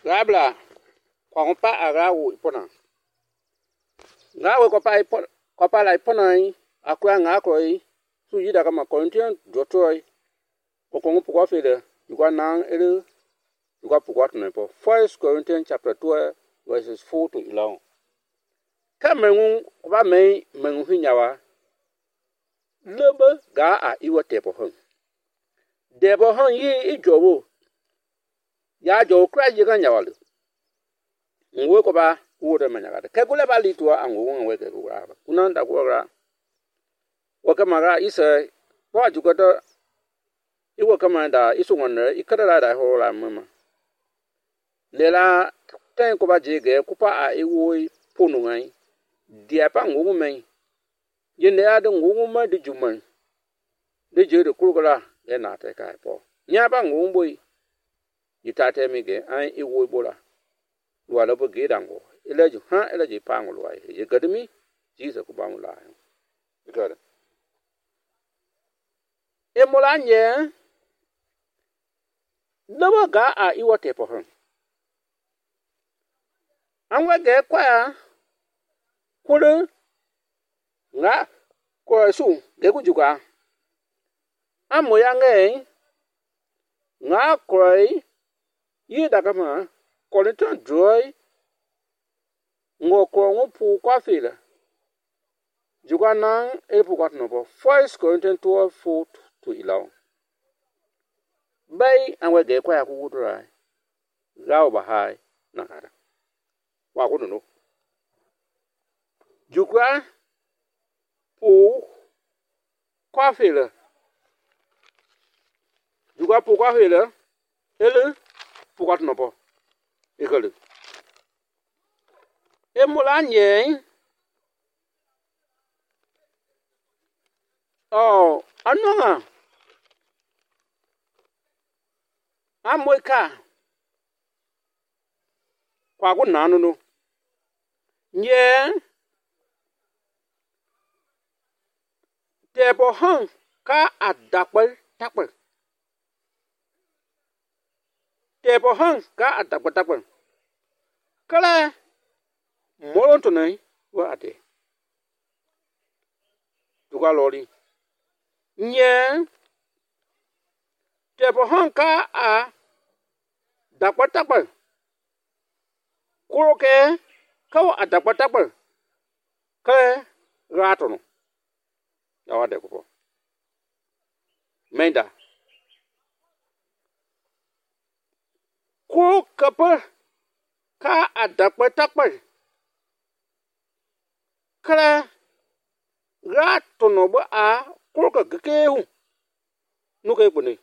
Rabla, Kwampa Arawu Ipona. Ngawe Kopa la Ipona, Aqua Nakoi, Sujida Kama Corinthian, Jotoi, Okongu Pukofida, you got nang you got forgotten for 1 Corinthians chapter 12, verses 4 to 11. Kamerun, Koba May, Menguhinyawa, Lubber Ga a Iwa Table. Debo hon ye ijowo ya jo kra jiga nyawale nwe ko ba wore manyagade ke gule ba litwa anwo nwe ke gura ba kunanda gura wakamara isa wa jugada iwo kamanda isu wonne ikara da hola mama lela ten ko ba jige kupa a iwo ponu ngai dia pa nwo men ye ne ade nwo ma de juman de je de kurugara ye na te kai po nya ba ngumboy yitate mige an iwo bola wala bo gedango eleju ha eleji pangu wa ye gadmi jiza ku ba mula ikara e molanye lobo ga a iwo te po han anwa ge kwa kulu nga ko su ge ku juga amoyange nga kroi yi daga ma Corinthian joy ngo ko ngopu kwa fila juga nang e pu kwat no 1 Corinthians 12:4 to 11 bai anwe ge kwa ku gudura gawo ba hai na hara wa ku no juga pu kwa fila juga pu kwa fila ele pu kwat no po ikole e mulanye anonga amoika kwa ku nanu no nye tebo han ka adakpel takpel tebo han ka adakpel takpel kala molon to nai wa ate duga lori nye tebo han ka a dakpel takpel kuroke ka wa adakpel takpel ka rato no ya wa de ko menda ko kapa ka adakpa takpa kala rato no ba a ko ka kehu no ke bune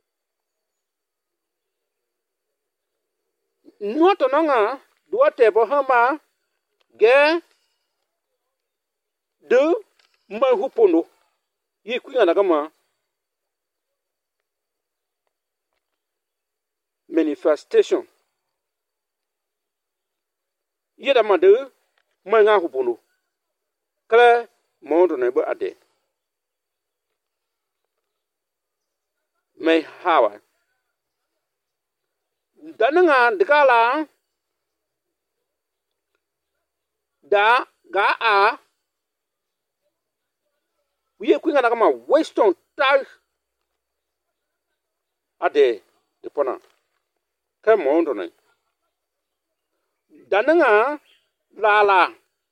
no to nga do te bo hama ge de ma hupono yi kuya na kama manifestation yeda made manga hupono kala mondo ne ba ade mai hawa dananga dikala da ga a wiye kwinga na kama weston tal ade de pona ka mondo ne dananga lala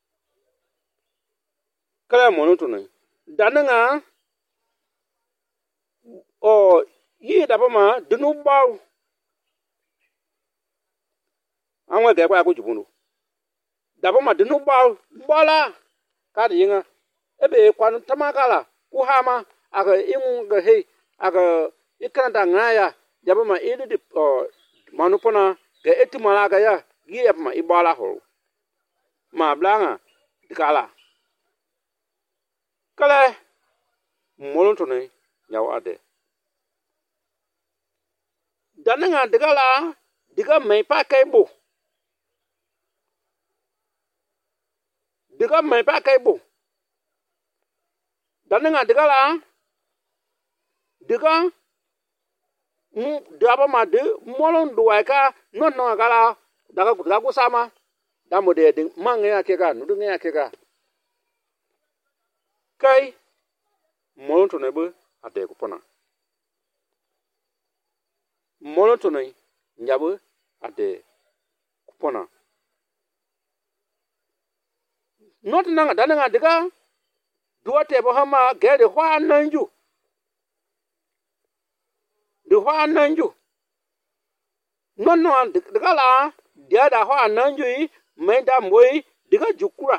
kala mono to ne dananga yi da ma dunu baw anwa ga kwa ku jubunu da ma dunu baw bola ka de yinga ebe kwanu tamakala ku hama aga ingu ga he aga ikanda ngaya jaba ma idu di manupona ga etimala ga ya gi ma ibala ho ma blanga dikala kala molonto ne yaw ade dananga dikala diga mai pa kaibo dananga dikala diga daba ma de molon duwa ka non no kala daga kusama da mo de mange ya kega nu de ya kega kai mo to ne bu ade ku pona mo to ne nyabu ade ku pona not nanga dananga diga duote bo hama gede hwa nanju de hwa nanju no diga la dia da hwa nanju yi menda moi diga jukura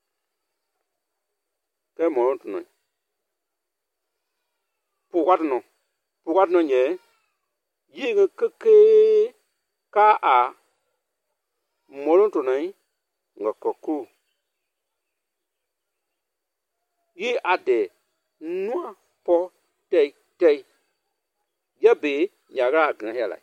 ke mo to no pukwat no nye yi ke ka a mo to no ngokoku yi ade nua po tei yabe nyaga gran hela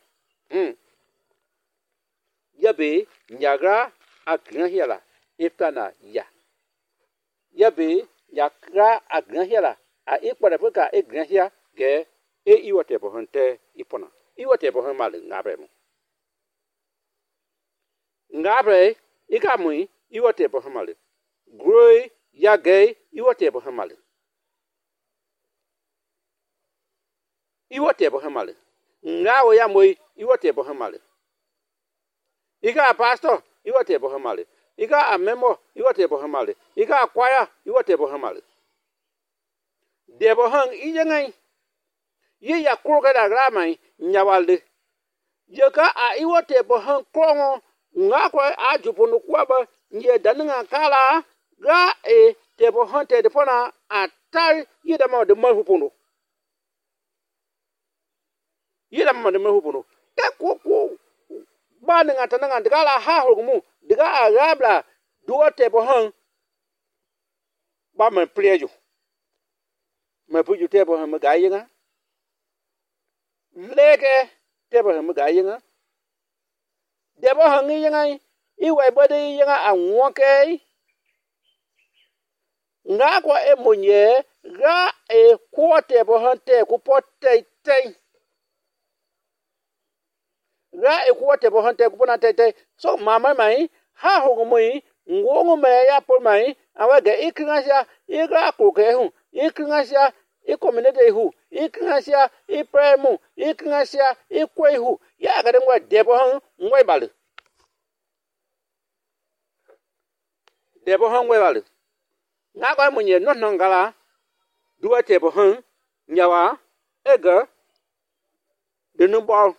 yabe nyaga agran hela iftana ya yabe nyaga agran hela a ikpare fuka e gran hia ge e iwote bo honte ipona iwote bo honmal ngabre mo ngabre ikamui iwote bo honmal groi ya gay iwote bo hamale ngawo ya moy iwote bo hamale iga pastor iwote bo hamale iga amemo iwote bo hamale iga kwaya iwote bo hamale de bo hang ijengai ye ya kurga da gramai nyawalde je ka a iwote bo hang krongo ngako ajupunu kwaba nye dananga kala ga e tebo honte de pona atai yida ma de mahupuno te ko ba nga tananga de gala ha hogumu de ga agabla duo tebo hon ba me plejo me puju tebo hon me ga yinga leke tebo hon me ga yinga debo hon yinga iwe bode yinga anwoke nga kwa emonye ga e kwote bo hante ku pote tei ga e kwote bo hante ku pona tei so mama mai ha hogo moi ngongo me ya por mai awage ikingasia iga kuke hu ikingasia ikominete hu ikingasia ipremu ikingasia ikwe hu ya ga de ngwa debo han ngwe balu nga kwa munye no ngala duwa tebo han nyawa ega de no bol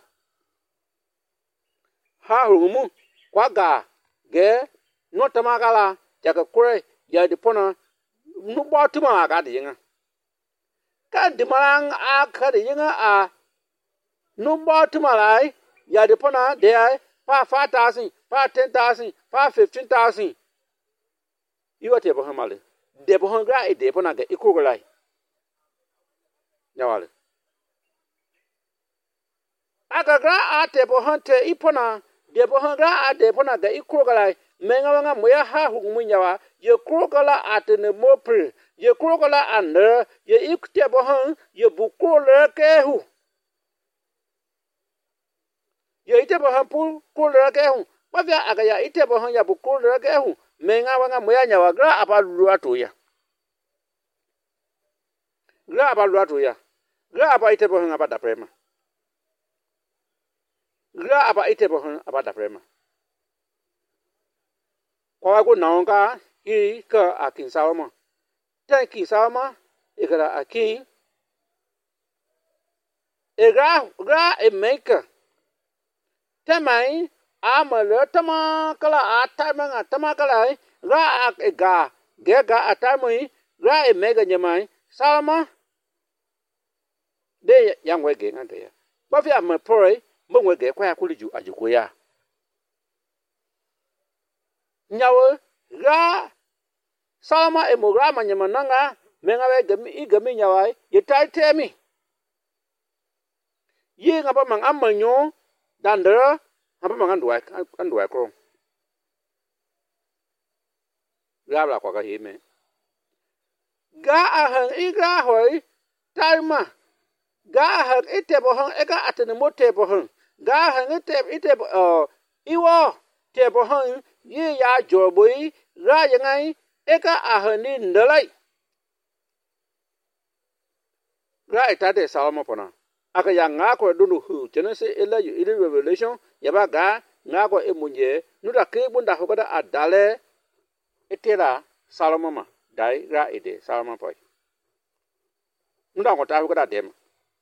ha humu kwa ga ge no tamagala jaka kure ya de pona no botuma ga de yinga ka de marang a ka de yinga a no botuma lai ya de pona de ai pa 5,000 pa 10,000 pa 15,000 iwa tebo han male debo hon gra e debo na ga ikugulai nyawale aga gra a debo hon te ipona debo hon gra a debo na ga ikugulai menga wanga moya ha hugumu nyawa ye krogala atene mopre ye krogala ande ye ikutebo hon ye bukule kehu ye itebo hon pu kule kehu bavya aga ya itebo hon ya bukule kehu menga wanga moya nyawa gra abalu atoya gra aba itebo hon abada prema gra aba itebo hon abada prema kwa go naonga i ka akin salma tanki salma igara akin gra e maker tamai amalo tama kala atamanga tama kala gra ga gega atamui gra e mega nyamai salma de yang wege ngante ya ba fi am pore mo wege kwa kuliju ajukoya nyawo gra salma e mo gra manyama nanga menga we igami nyawa yitaitemi yi ngaba mang amanyo dandra haba mang andwa ko gabla kwa ka hime ga ahan iga hoy taima ga ahan itebo han ega atene motebo han ga ahan itebo iwo te bo han ye ya jo boi ra yang ai eka a han ni ndalai ra ita de salmo pona aka ya nga ko do hu Genesis ila yu ile Revelation ya ba ga nga ko emunye nu da ke bunda ho da adale etera salmo ma dai ra ide salmo poi nu da ko ta ho da dem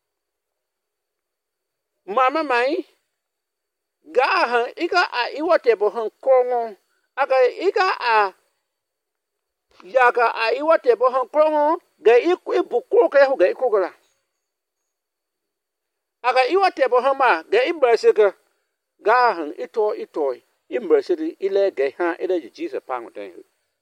mama mai ga han ika a iwote bo han krongo aka ika a yaga a iwote bo han krongo ga ibu kro ka ho ga ikro aka iwote bo han ma ga ibrasika ga han ito imbrasiri ile ga ha ile Jesus pang den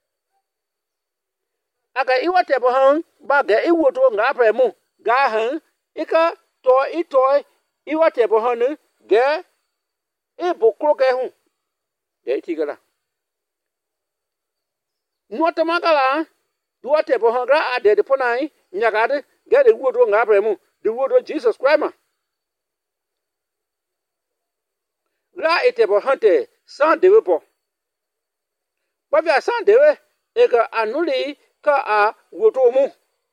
aka iwote bo han ba ga iwoto nga premu ga han ika ito iwote bo han ga ibu kro ka hu ga itigala nuota magala duote bo han ga ade de ponai nyagade ga de woto nga premu de woto Jesus Christ la ete bo hante sans dewe po ba via sans dewe e ka anuli ka a woto mu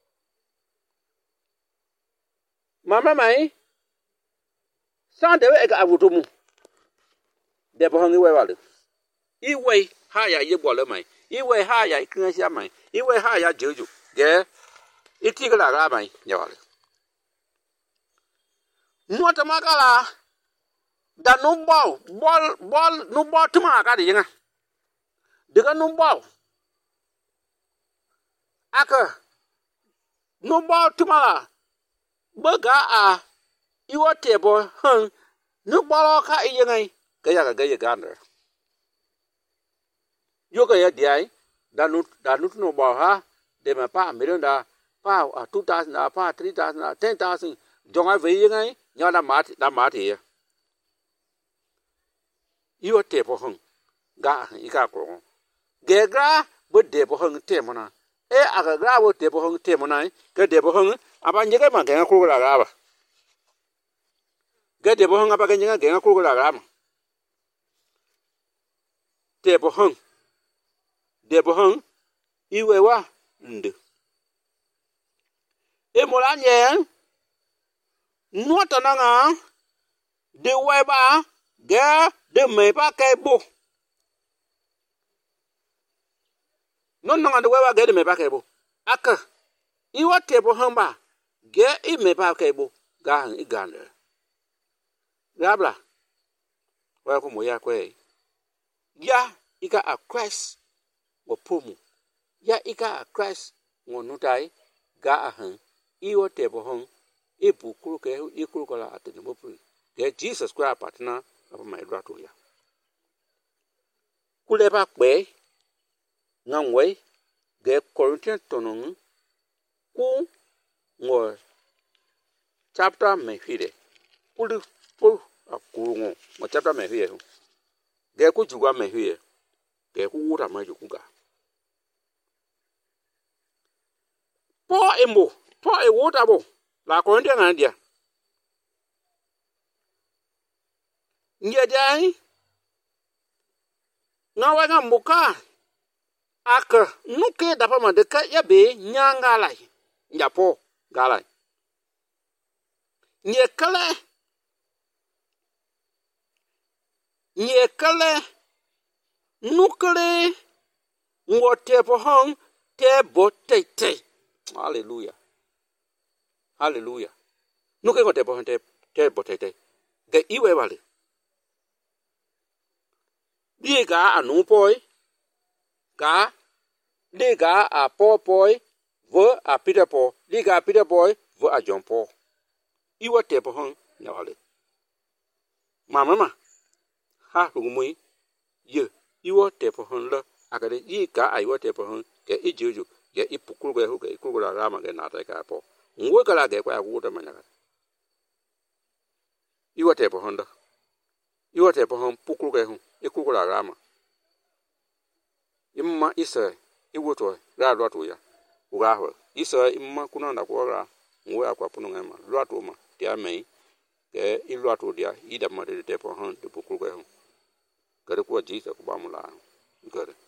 mama mai sans dewe e ka a woto mu de bo hangi we wale iwe ha ya ye bo le mai iwe ha ya ikran sia mai iwe ha ya jojo ge itigala ga mai ya wale nuota magala da no ball no ball tuma ka de yinga diga no ball aka no ball tuma baga a iwote bo han no ball ka yinga ga ya ga gander yo ga ya dai da no ball ha de ma pa million da pa 2000 pa 3000 10000 jonga ve yinga nya da ma te yo te po hong ga ika ko ge gra bo de po hong te mona e aga gra bo te po hong te mona ke de po hong aba nyega ma ga ko la ga ba ge de po hong aba ga nyega ga ko la ga ma te po hong de po hong iwe wa ndu e mola nye nuota na nga de we ba ga de me pa kai bo non de we ba ga de me pa kai bo aka iwa te bo hamba ga I me pa kai bo ga han I ga ne rabla wa ko mo ya kwe ya ika a Christ wo pomu ya ika a Christ ngo nutai ga a han iwa te bo hon ibu kuru ke ikuru ko la atene bo pri ge Jesus Christ partner apa mai rato ya kule ba pe ngangwe ge Corinthians tonon ku ngo chapter me fide kulu po akuru ngo chapter me fide ge ku jugwa me fide ge ku wuta ma jukuga po e wuta bo la Corinthians andia Nyadai ngawa nga muka aka nuke dapa madeka ya be nyanga lai nyapo galai nyekale nukle ngote pohong te botete hallelujah nuke ngote pohong te botete ge iwe wale Liga a no boy, liga a Paul boy, vo a Peter Paul, liga a Peter boy, vo a John Paul. Iwa te po hon nyawale. Mama ha rumui ye iwa te po hon la akade yi ka a iwa te po hon ke ijuju ke ipukuru ge hu ke ikuru la rama ge na ta ka po. Ngwe kala ge kwa ku ta manya. Iwa te po hon da. Iwa te po hon pukuru ge hu ikukula rama imma isa iwoto ra lwatu ya ugaho isa imma kunanda kwa ngwe akwa puno ngema lwatu ma dia mai ke ilwatu dia ida ma de po han de bukulu ko Gare kuwa jisa ku ba mu la. Gare.